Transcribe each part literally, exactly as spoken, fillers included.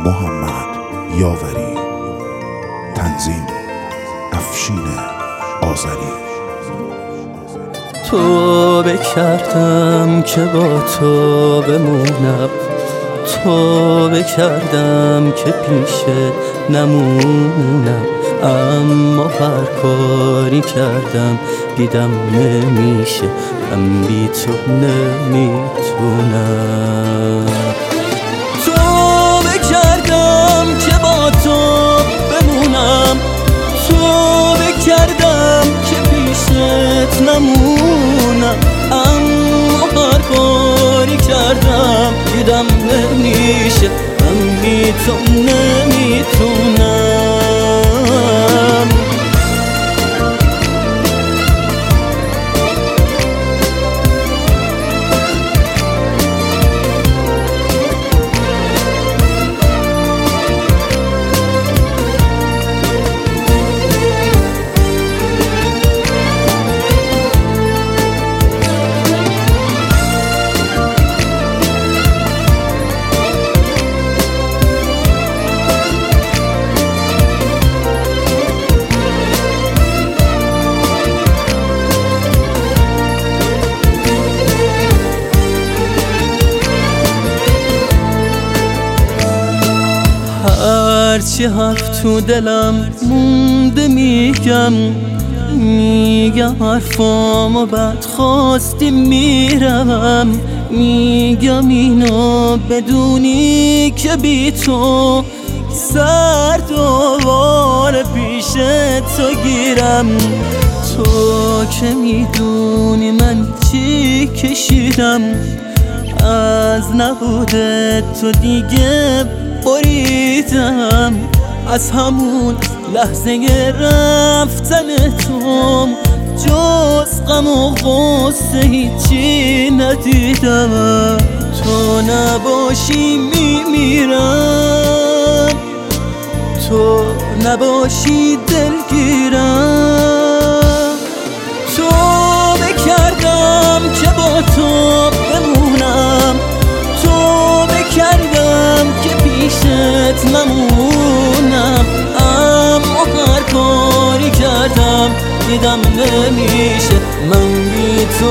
محمد یاوری. تنظیم افشین آذری. توبه کردم که با تو بمونم، توبه کردم که پیشت نمونم، اما هر کاری کردم دیدم نمیشه، من بی تو نمیتونم. توبه کردم که با تو بمونم، توبه کردم که پیشت نمونم، اما هر کاری کردم دیدم نمیشه، من بی تو نمیتونم. هرچی حرف تو دلم مونده میگم، میگم حرفامو بعد خواستی میرم، میگم اینو بدونی که بی تو سر دوباره پیش تو گیرم. تو که میدونی من چی کشیدم، از نبود تو دیگه بریدم، از همون لحظه رفتن تو جز غم و غصه هیچی ندیدم. تو نباشی میمیرم، تو نباشی دلگیرم. توبه کردم که با تو بمونم، توبه کردم که پیشت نمونم، اما هر کاری کردم دیدم نمیشه، من بی تو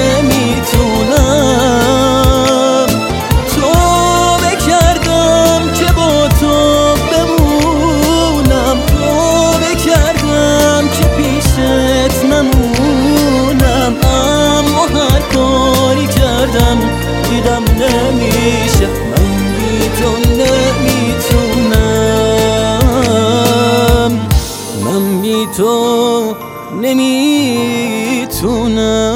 نمیتونم. توبه کردم که با تو بمونم، توبه کردم که پیشت نمونم، اما هر کاری کردم دیدم نمیشه، من بی تو نمیتونم، من بی تو نمیتونم.